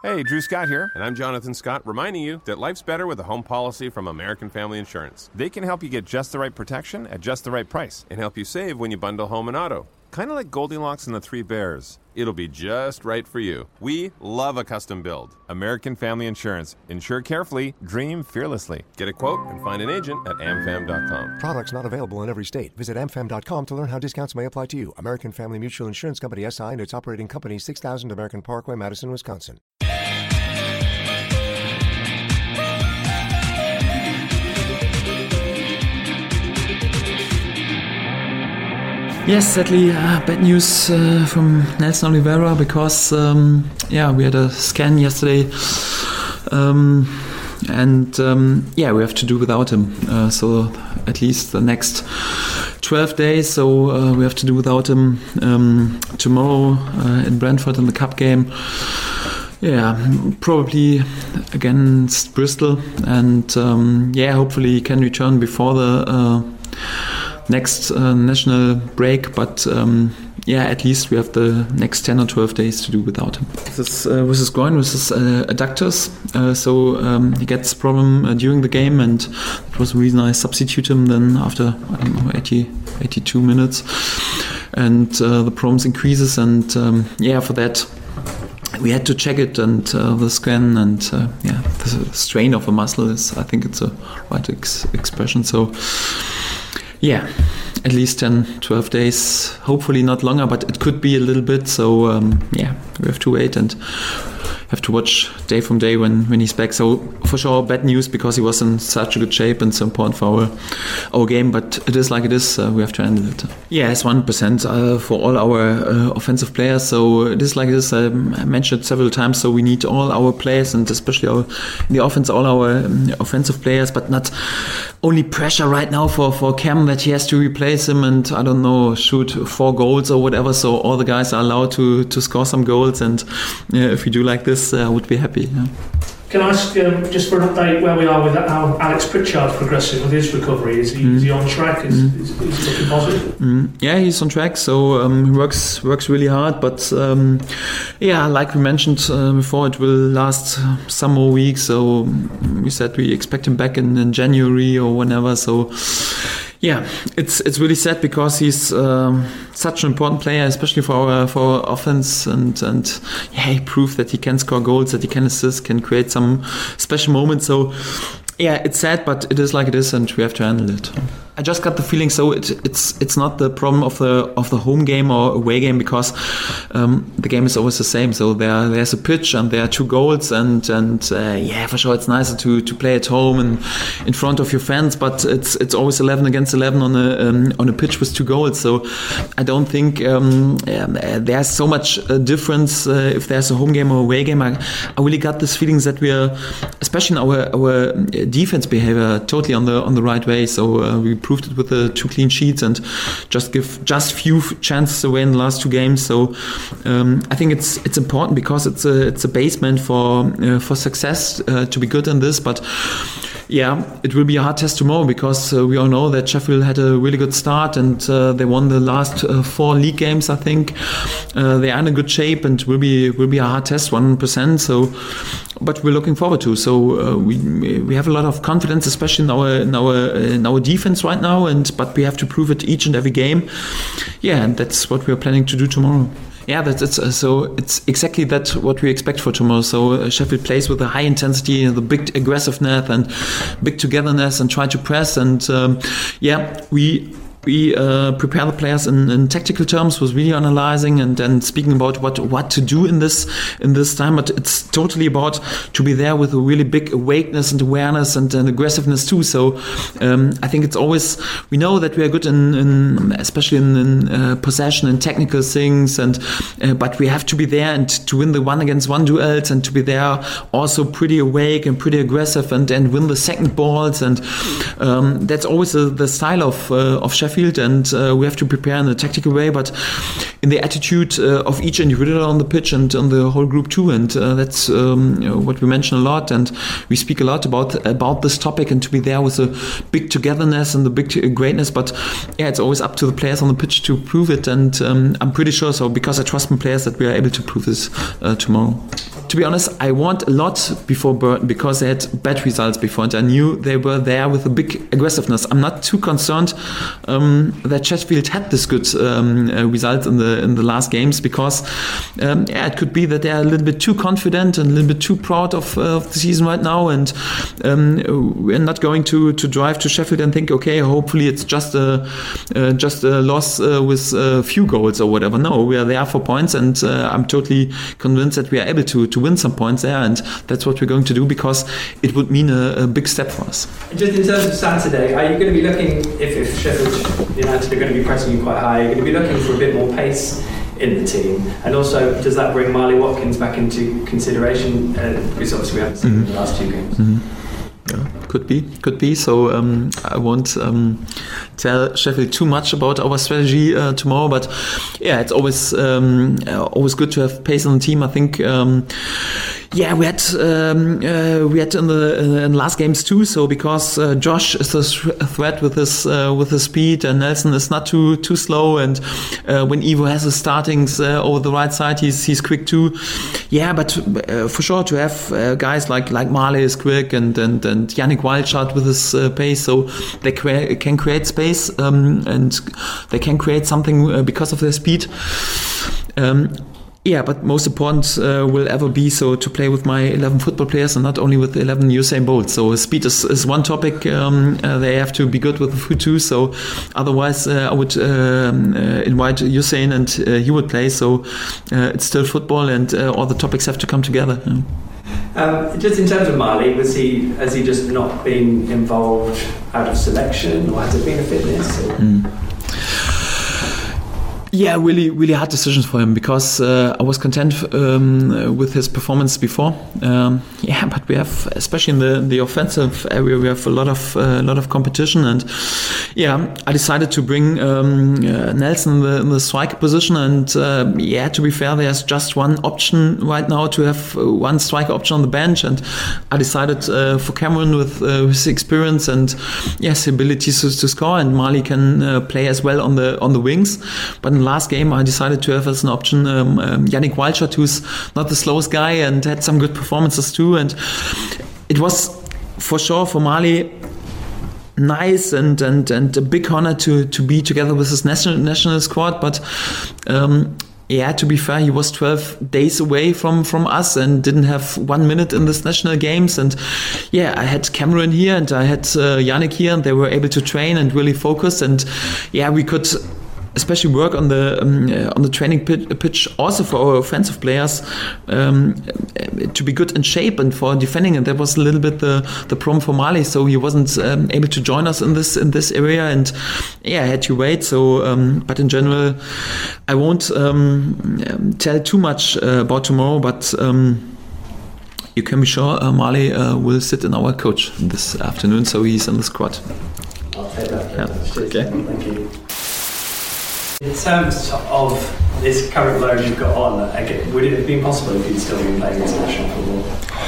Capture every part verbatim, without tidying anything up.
Hey, Drew Scott here, and I'm Jonathan Scott, reminding you that life's better with a home policy from American Family Insurance. They can help you get just the right protection at just the right price and help you save when you bundle home and auto. Kind of like Goldilocks and the Three Bears. It'll be just right for you. We love a custom build. American Family Insurance. Insure carefully, dream fearlessly. Get a quote and find an agent at amfam dot com. Products not available in every state. Visit amfam dot com to learn how discounts may apply to you. American Family Mutual Insurance Company S I and its operating company, six thousand American Parkway, Madison, Wisconsin. Yes, sadly, uh, bad news uh, from Nelson Oliveira because, um, yeah, we had a scan yesterday, um, and um, yeah, we have to do without him. Uh, so at least the next twelve days. So uh, we have to do without him um, tomorrow uh, in Brentford in the Cup game. Yeah, probably against Bristol, and um, yeah, hopefully he can return before the. Uh, next uh, national break, but um, yeah, at least we have the next ten or twelve days to do without him. This uh, with his groin, with his uh, adductors, uh, so um, he gets problem uh, during the game, and that was the reason I substitute him then after I don't know eighty, eighty-two minutes, and uh, the problems increases, and um, yeah, for that we had to check it and uh, the scan, and uh, yeah, the strain of a muscle is, I think it's a right ex- expression. So. Yeah, at least ten, twelve days, hopefully not longer, but it could be a little bit. So, um, yeah, we have to wait and have to watch day from day when, when he's back. So, for sure, bad news because he was in such a good shape and so important for our, our game. But it is like it is. Uh, we have to handle it. Yeah, it's one hundred percent uh, for all our uh, offensive players. So, it is like this. Um, I mentioned it several times. So, we need all our players, and especially our, in the offense, all our um, offensive players, but not only pressure right now for, for Cam that he has to replace him and, I don't know, shoot four goals or whatever. So, all the guys are allowed to, to score some goals. And uh, if we do like this, I uh, would be happy. Yeah. Can I ask um, just for an update where we are with how Alex Pritchard's progressing with his recovery? Is he, mm. is he on track? Is, mm. is, is he looking positive? Mm. Yeah, he's on track. So um, he works works really hard. But um, yeah, like we mentioned uh, before, it will last some more weeks. So we said we expect him back in, in January or whenever. So. Yeah, it's it's really sad because he's um, such an important player, especially for our for our offense, and and yeah, he proved that he can score goals, that he can assist, can create some special moments. So yeah, it's sad, but it is like it is, and we have to handle it. I just got the feeling, so it, it's it's not the problem of the of the home game or away game, because um, the game is always the same. So there there's a pitch and there are two goals, and and uh, yeah, for sure it's nicer to, to play at home and in front of your fans. But it's it's always eleven against eleven on a um, on a pitch with two goals. So I don't think um, yeah, there's so much uh, difference uh, if there's a home game or away game. I, I really got this feeling that we are, especially in our our defense behavior, totally on the on the right way. So uh, we proved it with the two clean sheets and just give just few chances away in the last two games. So um, I think it's it's important because it's a it's a basement for uh, for success uh, to be good in this. But yeah, it will be a hard test tomorrow because uh, we all know that Sheffield had a really good start and uh, they won the last uh, four league games. I think uh, they are in a good shape and will be will be a hard test, one hundred percent. So, but we're looking forward to. So uh, we we have a lot of confidence, especially in our in our in our defense right now. And but we have to prove it each and every game. Yeah, and that's what we're planning to do tomorrow. Yeah, that's it's uh, so it's exactly that what we expect for tomorrow. So uh, Sheffield plays with a high intensity, the big aggressiveness and big togetherness, and try to press. And um, yeah, we. We uh, prepare the players in, in tactical terms, was really analyzing and, and speaking about what what to do in this in this time. But it's totally about to be there with a really big awakeness and awareness and, and aggressiveness too. So um, I think it's always, we know that we are good in, in especially in, in uh, possession and technical things, and uh, but we have to be there and to win the one against one duels, and to be there also pretty awake and pretty aggressive and, and win the second balls. And um, that's always uh, the style of uh, of Sheffield. Sheffield, and uh, we have to prepare in a tactical way, but in the attitude uh, of each individual on the pitch and on the whole group too. And uh, that's um, you know, what we mention a lot, and we speak a lot about about this topic, and to be there with a big togetherness and the big greatness. But yeah, it's always up to the players on the pitch to prove it, and um, I'm pretty sure, so because I trust my players, that we are able to prove this uh, tomorrow. To be honest, I want a lot before Burton because they had bad results before, and I knew they were there with a big aggressiveness. I'm not too concerned um, that Sheffield had this good um, uh, result in the in the last games, because um, yeah, it could be that they are a little bit too confident and a little bit too proud of, uh, of the season right now, and um, we're not going to, to drive to Sheffield and think, okay, hopefully it's just a uh, just a loss uh, with a few goals or whatever. No, we are there for points, and uh, I'm totally convinced that we are able to to win some points there, and that's what we're going to do, because it would mean a, a big step for us. Just in terms of Saturday, are you going to be looking, if, if Sheffield United are going to be pressing you quite high, are you going to be looking for a bit more pace in the team? And also, does that bring Marley Watkins back into consideration? Uh, because obviously we haven't seen mm-hmm. him in the last two games. Mm-hmm. Yeah, could be, could be. So um, I won't um, tell Sheffield too much about our strategy uh, tomorrow. But yeah, it's always um, always good to have pace on the team. I think. Um, Yeah, we had um, uh, we had in the in the last games too. So because uh, Josh is a threat with his uh, with his speed, and Nelson is not too too slow. And uh, when Ivo has his startings uh, over the right side, he's he's quick too. Yeah, but uh, for sure to have uh, guys like like Marley is quick, and and and Yannick Wildschard with his uh, pace, so they crea- can create space um, and they can create something uh, because of their speed. Um, Yeah, but most important uh, will ever be so to play with my eleven football players and not only with eleven Usain Bolt. So speed is, is one topic. Um, uh, they have to be good with the foot too. So otherwise, uh, I would um, uh, invite Usain and uh, he would play. So uh, it's still football, and uh, all the topics have to come together. Yeah. Um, just in terms of Marley, was he has he just not been involved out of selection, or has it been a fitness? Or? Mm. Yeah, really, really hard decisions for him, because uh, I was content um, with his performance before. Um, yeah, but we have, especially in the the offensive area, we have a lot of a uh, lot of competition, and yeah, I decided to bring um, uh, Nelson in the, in the striker position. And uh, yeah, to be fair, there's just one option right now to have one striker option on the bench, and I decided uh, for Cameron with uh, his experience and yes, abilities to, to score, and Marley can uh, play as well on the on the wings, but in last game I decided to have as an option um, um, Yannick Wildschard, who's not the slowest guy and had some good performances too, and it was for sure for Marley nice and, and, and a big honor to, to be together with his national national squad, but um, yeah, to be fair, he was twelve days away from, from us and didn't have one minute in this national games. And yeah, I had Cameron here and I had uh, Yannick here, and they were able to train and really focus. And yeah, we could especially work on the um, uh, on the training pitch also for our offensive players um, to be good in shape and for defending. And that was a little bit the, the problem for Marley. So he wasn't um, able to join us in this in this area, and yeah, I had to wait. So, um, but in general, I won't um, tell too much uh, about tomorrow. But um, you can be sure uh, Marley uh, will sit in our coach this afternoon. So he's in the squad. I'll take that. Yeah. Okay. Thank you. In terms of this current load you've got on, again, would it have been possible if you'd still been playing international football?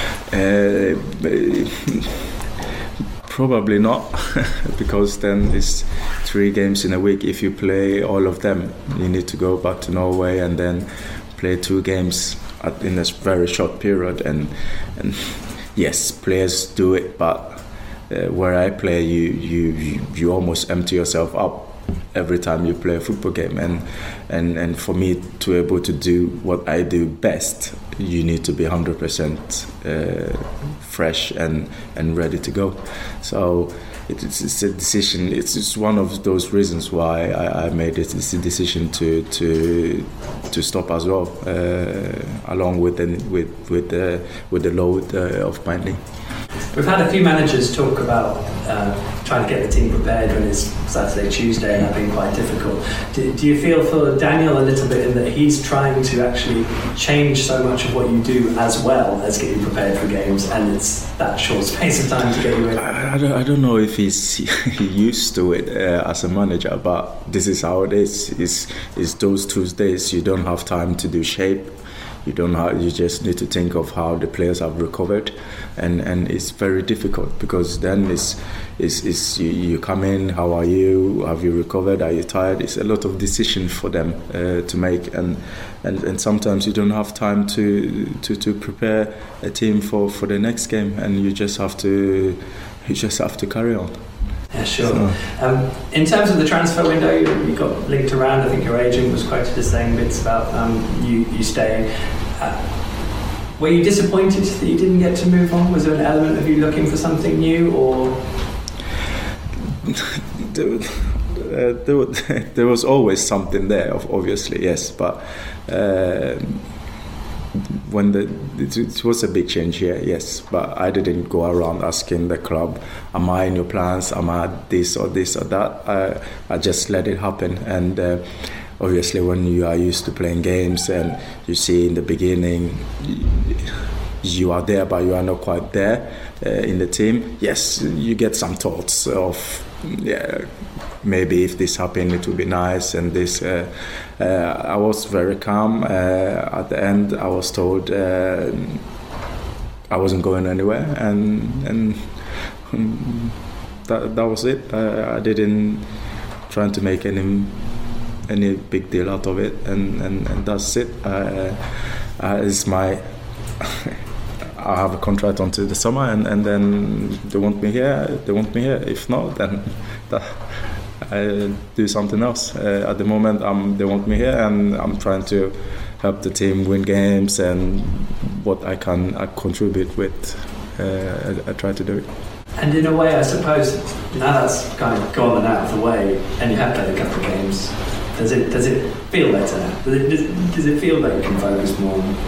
Uh, probably not, because then it's three games in a week. If you play all of them, you need to go back to Norway and then play two games at, in a very short period. And, and yes, players do it, but uh, where I play, you, you you almost empty yourself up every time you play a football game, and and and for me to be able to do what I do best, you need to be one hundred percent uh, fresh and and ready to go. So it's, it's a decision. It's just one of those reasons why I, I made it. It's a decision to to to stop as well, uh, along with the with with the with the load uh, of Burnley. We've had a few managers talk about uh, trying to get the team prepared when it's Saturday, Tuesday, and that being quite difficult. Do, do you feel for Daniel a little bit in that he's trying to actually change so much of what you do as well as get you prepared for games, and it's that short space of time to get you in? I, I, don't, I don't know if he's used to it uh, as a manager, but this is how it is. It's, it's those Tuesdays you don't have time to do shape. You don't have, you just need to think of how the players have recovered, and, and it's very difficult because then it's, it's, it's you, you come in, how are you, have you recovered, are you tired? It's a lot of decisions for them uh, to make, and, and and sometimes you don't have time to to, to prepare a team for, for the next game, and you just have to you just have to carry on. Yeah, sure. So. Um, in terms of the transfer window, you, you got linked around. I think your agent was quoted as saying bits about um, you, you staying. Uh, were you disappointed that you didn't get to move on? Was there an element of you looking for something new, or? there, uh, there, there was always something there, obviously, yes, but. Uh, When the it, it was a big change here, yes, but I didn't go around asking the club, "Am I in your plans? Am I this or this or that?" I, I just let it happen, and uh, obviously, when you are used to playing games and you see in the beginning you are there, but you are not quite there uh, in the team. Yes, you get some thoughts of, yeah, maybe if this happened, it would be nice. And this, uh, uh, I was very calm. Uh, at the end, I was told uh, I wasn't going anywhere, and and that that was it. I, I didn't try to make any any big deal out of it, and and, and that's it. Uh, uh, it's my. I have a contract until the summer, and, and then they want me here. They want me here. If not, then that, I do something else. Uh, at the moment, um, they want me here, and I'm trying to help the team win games, and what I can I contribute with, uh, I, I try to do it. And in a way, I suppose now that's kind of gone and out of the way, and you have played a couple of games. Does it does it feel better now? Does it, does, does it feel that you can focus more on?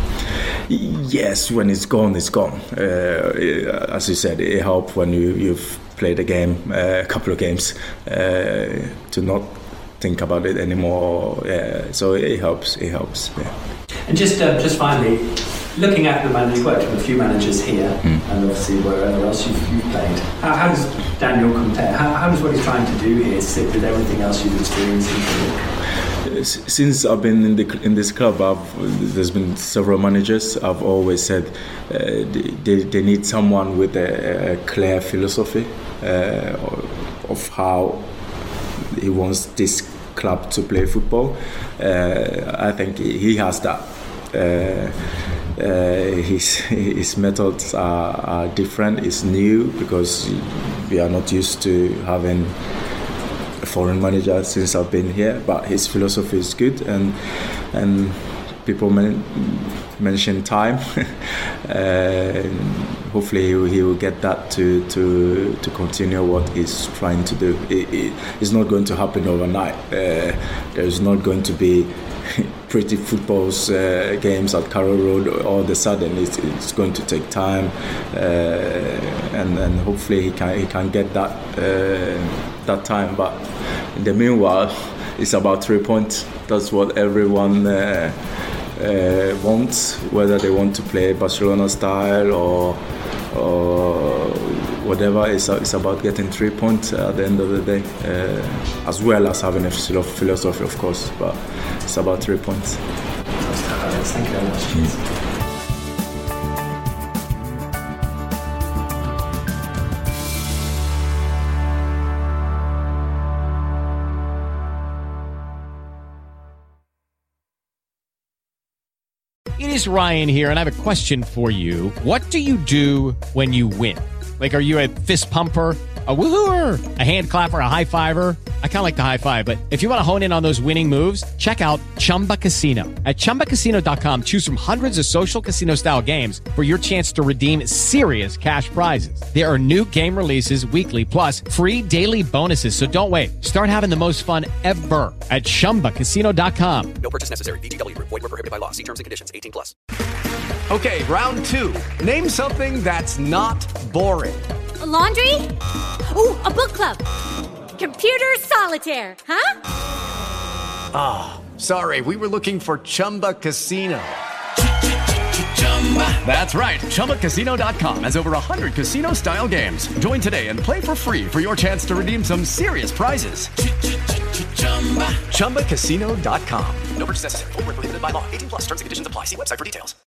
Yes, when it's gone, it's gone. Uh, as you said, it helps when you, you've played a game, uh, a couple of games, uh, to not think about it anymore. Yeah, so it helps. It helps. Yeah. And just uh, just finally, looking at the manager, you've worked with a few managers here, mm. and obviously wherever else you've, you've played. How, how does Daniel compare? How, how does what he's trying to do here sit with everything else you've experienced? Since I've been in the in this club, I've, there's been several managers. I've always said uh, they, they need someone with a, a clear philosophy uh, of how he wants this club to play football. Uh, I think he has that. Uh, uh, his his methods are, are different. It's new because we are not used to having foreign manager since I've been here, but his philosophy is good, and and people men, mention time. uh, hopefully he will, he will get that to to to continue what he's trying to do. It, it, it's not going to happen overnight. Uh, there's not going to be pretty footballs uh, games at Carrow Road all of a sudden. It's, it's going to take time, uh, and and hopefully he can he can get that uh, that time. But in the meanwhile, it's about three points. That's what everyone uh, uh, wants, whether they want to play Barcelona style or or whatever. It's, it's about getting three points at the end of the day, uh, as well as having a philosophy, of course, but it's about three points. Thank you very much. Mm. It is Ryan here, and I have a question for you. What do you do when you win? Like, are you a fist pumper, a woohooer, a hand clapper, a high fiver? I kind of like the high five, but if you want to hone in on those winning moves, check out Chumba Casino. At chumba casino dot com, choose from hundreds of social casino style games for your chance to redeem serious cash prizes. There are new game releases weekly, plus free daily bonuses. So don't wait. Start having the most fun ever at chumba casino dot com. No purchase necessary. V G W. Void where prohibited by law. See terms and conditions. eighteen plus. Okay, round two. Name something that's not boring. A laundry? Ooh, a book club. Computer solitaire, huh? Ah, oh, sorry, we were looking for Chumba Casino. That's right, Chumba Casino dot com has over one hundred casino-style games. Join today and play for free for your chance to redeem some serious prizes. Chumba Casino dot com. No purchase necessary. Void where prohibited by law. eighteen plus terms and conditions apply. See website for details.